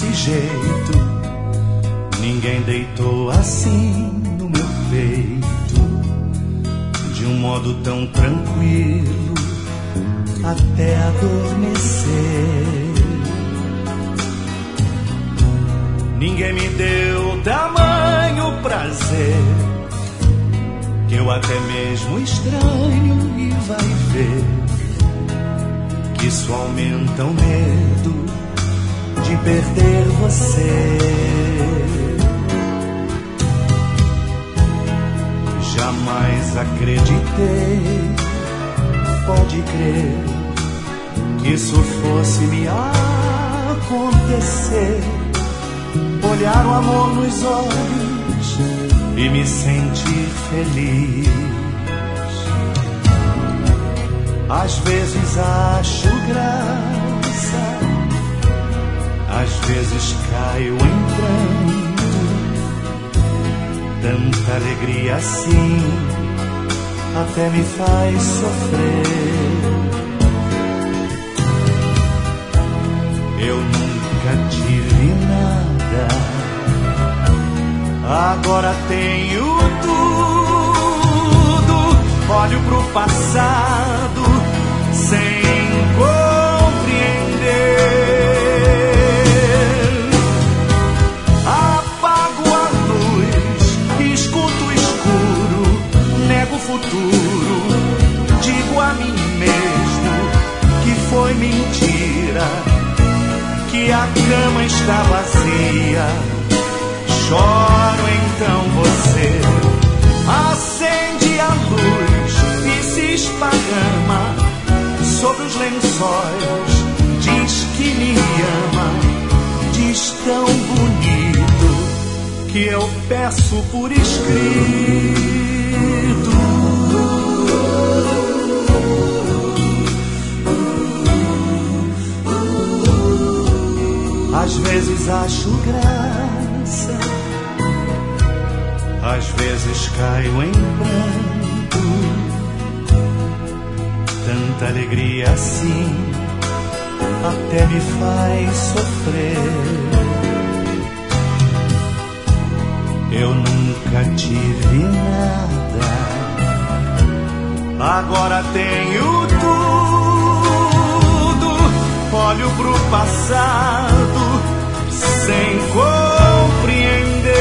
desse jeito, ninguém deitou assim no meu peito, de um modo tão tranquilo, até adormecer. Ninguém me deu tamanho prazer, que eu até mesmo estranho, e vai ver que isso aumenta o medo de perder você. Jamais acreditei, pode crer, que isso fosse me acontecer. Olhar o amor nos olhos e me sentir feliz. Às vezes acho graça, às vezes caio em pranto. Tanta alegria assim até me faz sofrer. Eu nunca tive nada, agora tenho tudo. Olho pro passado sem compreender. Apago a luz, escuto o escuro, nego o futuro. Digo a mim mesmo que foi mentira, que a cama está vazia. Choro, então você acende a luz e se esparrama sobre os lençóis. Diz que me ama, diz tão bonito, que eu peço por escrito. Às vezes acho graça, às vezes caio em pranto. Tanta alegria assim até me faz sofrer. Eu nunca tive nada, agora tenho tudo. Olho pro passado sem compreender.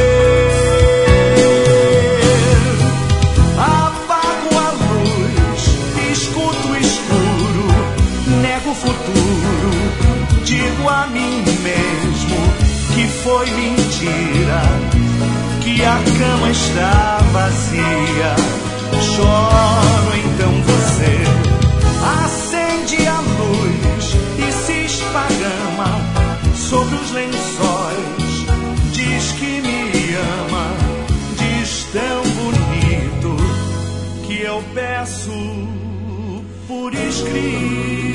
Apago a luz, escuto o escuro, nego o futuro. Digo a mim mesmo que foi mentira, que a cama está vazia. Choro, então você acende a luz e se esparrama sobre os lençóis. Diz que me ama, diz tão bonito, que eu peço por escrito.